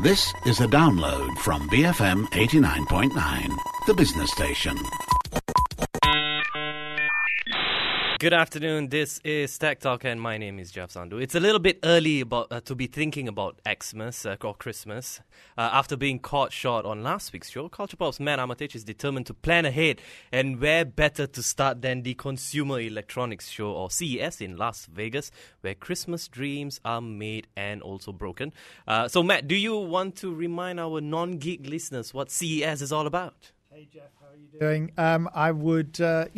This is a download from BFM 89.9, the business station. Good afternoon, this is Tech Talk and my name is Jeff Sandhu. It's a little bit early to be thinking about Xmas or Christmas. After being caught short on last week's show, Culture Pop's Matt Armitage is determined to plan ahead, and where better to start than the Consumer Electronics Show or CES in Las Vegas, where Christmas dreams are made and also broken. So Matt, do you want to remind our non-geek listeners what CES is all about? Hey Jeff, how are you doing? I would,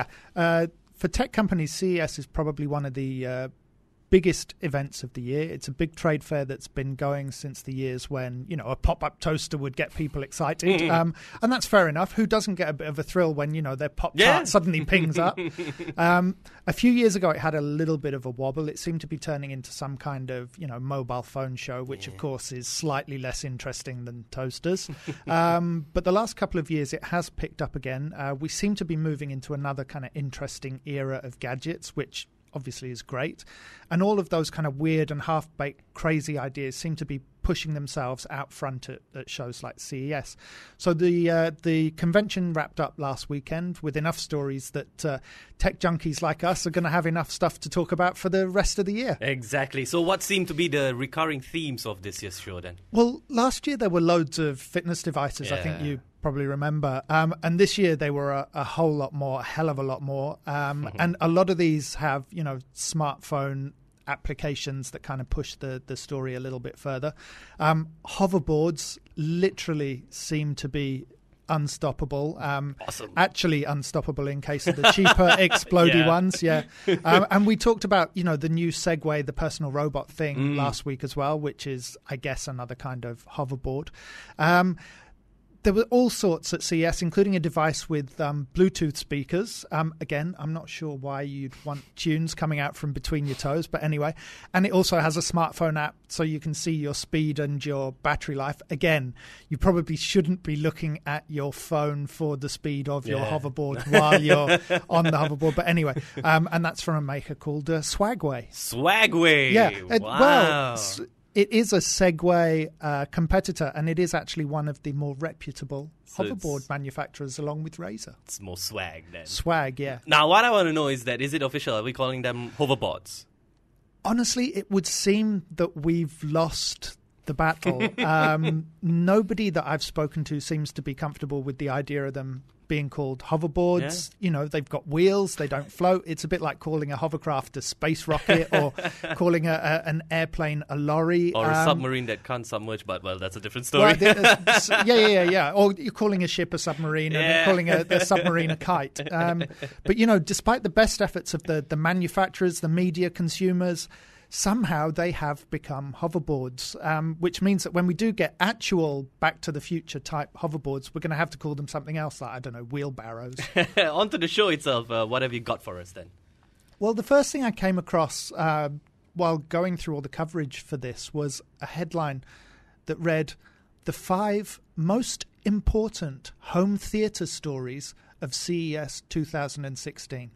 for tech companies, CES is probably one of the biggest events of the year. It's a big trade fair that's been going since the years when, you know, a pop-up toaster would get people excited. And that's fair enough. Who doesn't get a bit of a thrill when, you know, their Pop-Tart suddenly pings up? A few years ago, it had a little bit of a wobble. It seemed to be turning into some kind of, you know, mobile phone show, which, of course, is slightly less interesting than toasters. But the last couple of years, it has picked up again. We seem to be moving into another kind of interesting era of gadgets, which obviously is great. And all of those kind of weird and half-baked crazy ideas seem to be pushing themselves out front at shows like CES. So the convention wrapped up last weekend with enough stories that tech junkies like us are going to have enough stuff to talk about for the rest of the year. Exactly. So what seemed to be the recurring themes of this year's show then? Well, last year there were loads of fitness devices, I think you probably remember. And this year they were a whole lot more, a hell of a lot more. And a lot of these have, you know, smartphone applications that kind of push the story a little bit further. Hoverboards literally seem to be unstoppable. Awesome. Actually unstoppable in case of the cheaper explodey ones. And we talked about, you know, the new Segway, the personal robot thing last week as well, which is, I guess, another kind of hoverboard. There were all sorts at CES, including a device with Bluetooth speakers. Again, I'm not sure why you'd want tunes coming out from between your toes, but anyway. And it also has a smartphone app, so you can see your speed and your battery life. Again, you probably shouldn't be looking at your phone for the speed of your hoverboard while you're on the hoverboard. But anyway, and that's from a maker called Swagway. Swagway! Yeah. Wow. It is a Segway competitor, and it is actually one of the more reputable hoverboard manufacturers along with Razer. It's more swag then. Swag, yeah. Now, what I want to know is that, is it official? Are we calling them hoverboards? Honestly, it would seem that we've lost the battle. Nobody that I've spoken to seems to be comfortable with the idea of them being called hoverboards. You know, they've got wheels, they don't float. It's a bit like calling a hovercraft a space rocket or calling an airplane a lorry. Or a submarine that can't submerge, but, well, that's a different story. Well, yeah. Or you're calling a ship a submarine and you're calling a submarine a kite. But, you know, despite the best efforts of the manufacturers, the media, consumers, somehow they have become hoverboards, which means that when we do get actual Back to the Future type hoverboards, we're going to have to call them something else, like, I don't know, wheelbarrows. On to the show itself. What have you got for us then? Well, the first thing I came across while going through all the coverage for this was a headline that read, "The 5 most important home theatre stories of CES 2016.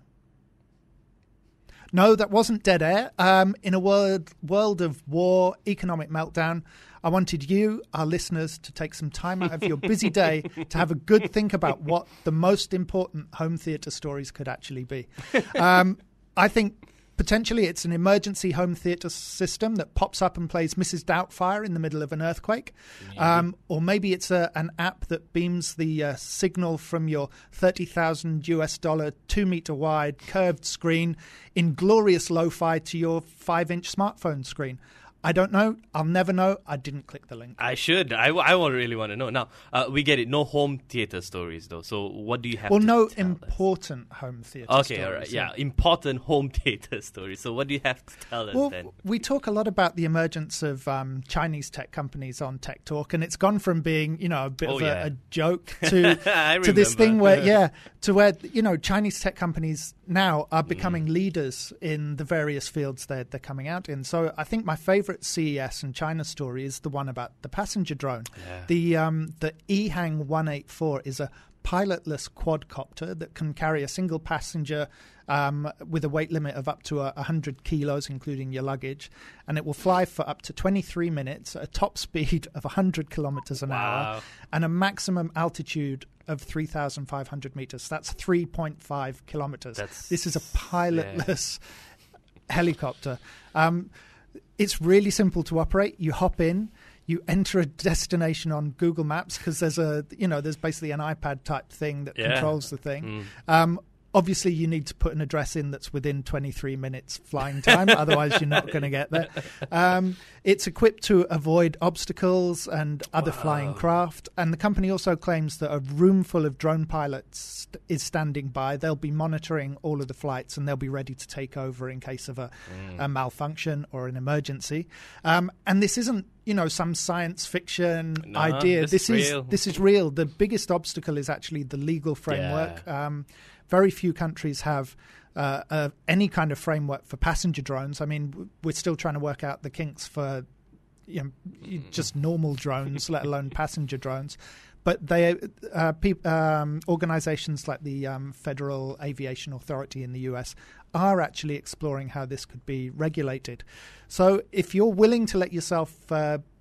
No, that wasn't dead air. In a world of war, economic meltdown, I wanted you, our listeners, to take some time out of your busy day to have a good think about what the most important home theatre stories could actually be. I think potentially it's an emergency home theatre system that pops up and plays Mrs. Doubtfire in the middle of an earthquake. Or maybe it's an app that beams the signal from your $30,000 2-meter wide curved screen in glorious lo-fi to your 5-inch smartphone screen. I don't know. I'll never know. I didn't click the link. I should. I really want to know. Now, we get it. No home theatre stories, though. So what do you have to no tell important us? Home theatre stories. Okay, all right. Yeah, important home theatre stories. So what do you have to tell us then? We talk a lot about the emergence of Chinese tech companies on Tech Talk, and it's gone from being, you know, a bit of a joke to to this thing where, you know, Chinese tech companies now are becoming leaders in the various fields they're coming out in. So I think my favourite CES and China story is the one about the passenger drone. The EHang 184 is a pilotless quadcopter that can carry a single passenger with a weight limit of up to 100 kilos, including your luggage. And it will fly for up to 23 minutes at a top speed of 100 kilometers an hour and a maximum altitude of 3,500 meters. That's 3.5 kilometers. This is a pilotless helicopter. It's really simple to operate. You hop in, you enter a destination on Google Maps because there's basically an iPad type thing that controls the thing. Obviously, you need to put an address in that's within 23 minutes flying time. Otherwise, you're not going to get there. It's equipped to avoid obstacles and other flying craft. And the company also claims that a room full of drone pilots is standing by. They'll be monitoring all of the flights and they'll be ready to take over in case of a malfunction or an emergency. And this isn't some science fiction idea. This is real. The biggest obstacle is actually the legal framework. Very few countries have any kind of framework for passenger drones. I mean, we're still trying to work out the kinks for just normal drones, let alone passenger drones. But they organizations like the Federal Aviation Authority in the US are actually exploring how this could be regulated. So if you're willing to let yourself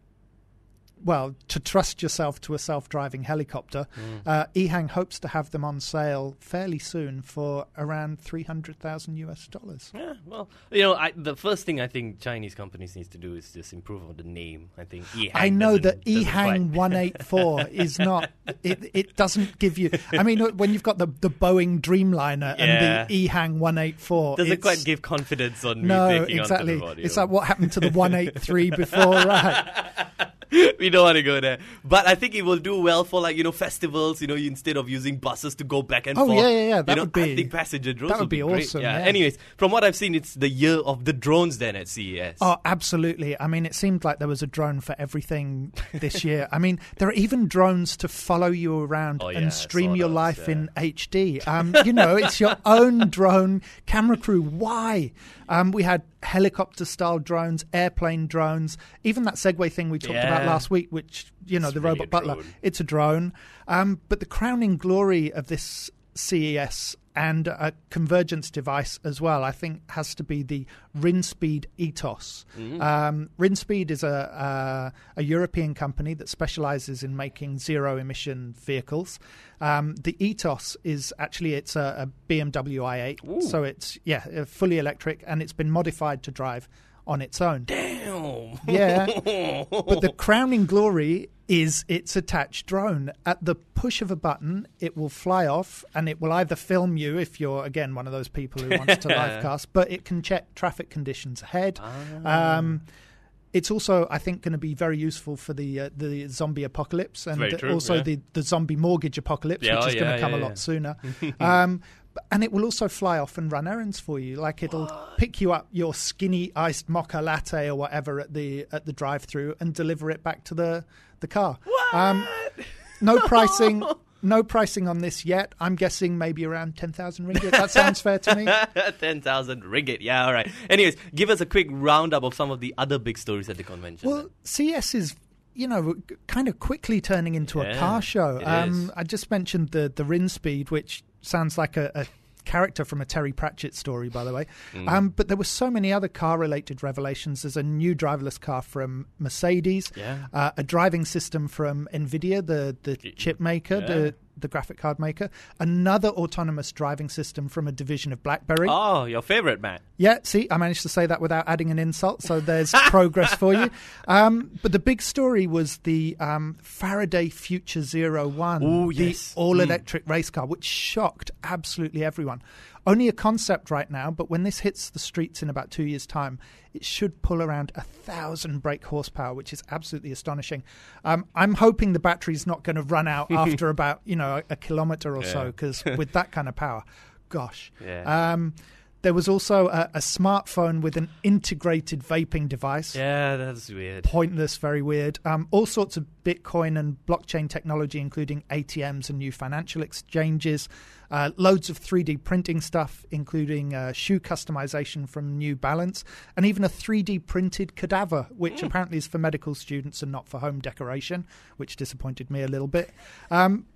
to trust yourself to a self-driving helicopter, EHang hopes to have them on sale fairly soon for around $300,000. Yeah, well, the first thing I think Chinese companies need to do is just improve on the name. I think EHang. I know that EHang 184 is not. It doesn't give you. I mean, when you've got the Boeing Dreamliner and the EHang 184, doesn't quite give confidence on me. No, exactly. It's like what happened to the 183 before, right? We don't want to go there. But I think it will do well for, festivals, instead of using buses to go back and forth. Yeah. That would be... I think passenger drones would be awesome. Yeah. Anyways, from what I've seen, it's the year of the drones then at CES. Oh, absolutely. I mean, it seemed like there was a drone for everything this year. I mean, there are even drones to follow you around and stream your life in HD. It's your own drone camera crew. Why? We had helicopter-style drones, airplane drones, even that Segway thing we talked about last week, which, the really robot butler, it's a drone. But the crowning glory of this CES and a convergence device as well, I think, has to be the Rinspeed Ethos. Rinspeed is a European company that specializes in making zero-emission vehicles. The Ethos is actually, it's a BMW i8. Ooh. So it's, fully electric, and it's been modified to drive on its own. Damn! Yeah. But the crowning glory is its attached drone. At the push of a button, it will fly off, and it will either film you if you're, again, one of those people who wants to livecast, but it can check traffic conditions ahead. It's also, I think, going to be very useful for the zombie apocalypse and the zombie mortgage apocalypse, which is going to come a lot sooner. And it will also fly off and run errands for you. Like, it'll pick you up your skinny iced mocha latte or whatever at the drive-through and deliver it back to the car. What? No pricing. No pricing on this yet. I'm guessing maybe around 10,000 ringgit. That sounds fair to me. 10,000 ringgit. Yeah, all right. Anyways, give us a quick roundup of some of the other big stories at the convention. Well, CES is, kind of quickly turning into a car show. I just mentioned the Rinspeed, which sounds like a character from a Terry Pratchett story, by the way. But there were so many other car-related revelations. There's a new driverless car from Mercedes, a driving system from NVIDIA, the chip maker, the graphic card maker, another autonomous driving system from a division of BlackBerry. Oh, your favorite, Matt. Yeah, see, I managed to say that without adding an insult, so there's progress for you. But the big story was the Faraday Future 01, the all-electric race car, which shocked absolutely everyone. Only a concept right now, but when this hits the streets in about 2 years' time, it should pull around 1,000 brake horsepower, which is absolutely astonishing. I'm hoping the battery's not going to run out after about a kilometre or so, because with that kind of power, gosh. There was also a smartphone with an integrated vaping device. Yeah, that's weird. Pointless, very weird. All sorts of Bitcoin and blockchain technology, including ATMs and new financial exchanges. Loads of 3D printing stuff, including shoe customization from New Balance, and even a 3D printed cadaver, which apparently is for medical students and not for home decoration, which disappointed me a little bit.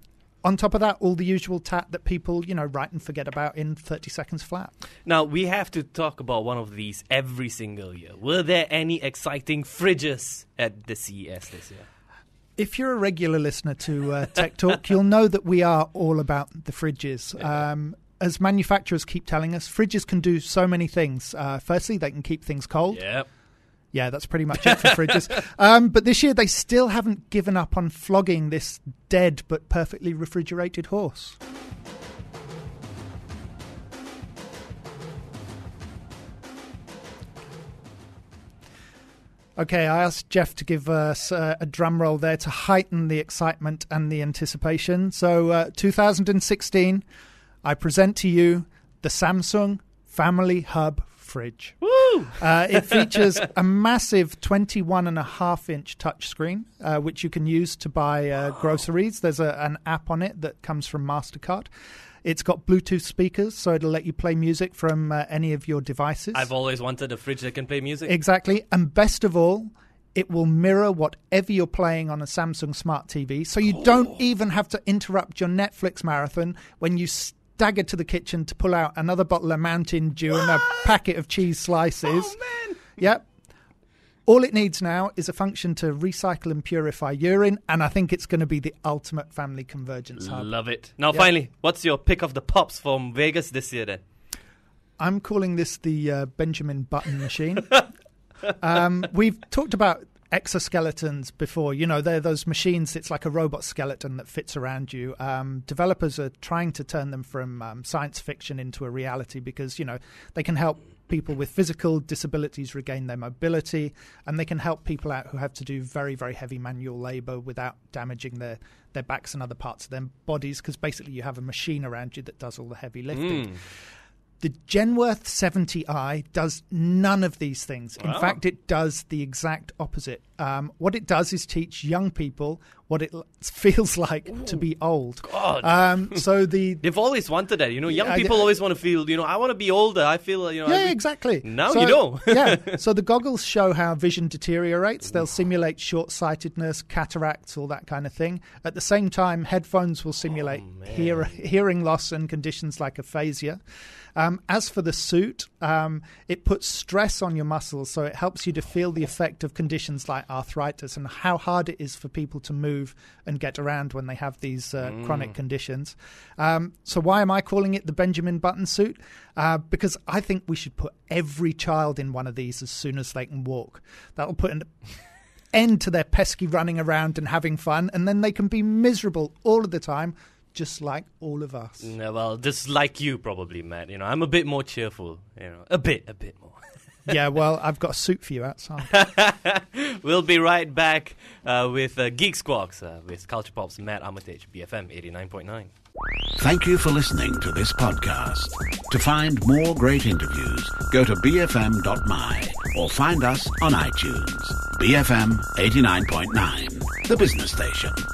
on top of that, all the usual tat that people, write and forget about in 30 seconds flat. Now, we have to talk about one of these every single year. Were there any exciting fridges at the CES this year? If you're a regular listener to Tech Talk, you'll know that we are all about the fridges. As manufacturers keep telling us, fridges can do so many things. Firstly, they can keep things cold. Yep. Yeah, that's pretty much it for fridges. But this year, they still haven't given up on flogging this dead but perfectly refrigerated horse. Okay, I asked Jeff to give us a drum roll there to heighten the excitement and the anticipation. So 2016, I present to you the Samsung Family Hub fridge. Woo! It features a massive 21.5-inch touchscreen, which you can use to buy groceries. There's an app on it that comes from MasterCard. It's got Bluetooth speakers, so it'll let you play music from any of your devices. I've always wanted a fridge that can play music. Exactly. And best of all, it will mirror whatever you're playing on a Samsung Smart TV, so you don't even have to interrupt your Netflix marathon when you stagger to the kitchen to pull out another bottle of Mountain Dew and a packet of cheese slices. Oh, man! Yep. All it needs now is a function to recycle and purify urine, and I think it's going to be the ultimate family convergence hub. Love it. Now, finally, what's your pick of the pops from Vegas this year, then? I'm calling this the Benjamin Button machine. We've talked about exoskeletons before. They're those machines, it's like a robot skeleton that fits around you. Developers are trying to turn them from science fiction into a reality because, they can help people with physical disabilities regain their mobility, and they can help people out who have to do very, very heavy manual labor without damaging their backs and other parts of their bodies, because basically you have a machine around you that does all the heavy lifting. The Genworth 70i does none of these things. In fact, it does the exact opposite. What it does is teach young people what it feels like to be old. God. They've always wanted that. Young people always want to feel, I want to be older. I feel, exactly. Now you know. So the goggles show how vision deteriorates. They'll simulate short-sightedness, cataracts, all that kind of thing. At the same time, headphones will simulate hearing loss and conditions like aphasia. As for the suit, it puts stress on your muscles, so it helps you to feel the effect of conditions like arthritis and how hard it is for people to move and get around when they have these chronic conditions. So why am I calling it the Benjamin Button suit? Because I think we should put every child in one of these as soon as they can walk. That'll put an end to their pesky running around and having fun, and then they can be miserable all of the time, just like all of us. No, well, just like you probably, Matt. I'm a bit more cheerful. A bit more. Yeah, well, I've got a suit for you outside. We'll be right back with Geek Squawks with Culture Pop's Matt Armitage, BFM 89.9. Thank you for listening to this podcast. To find more great interviews, go to bfm.my or find us on iTunes. BFM 89.9, the business station.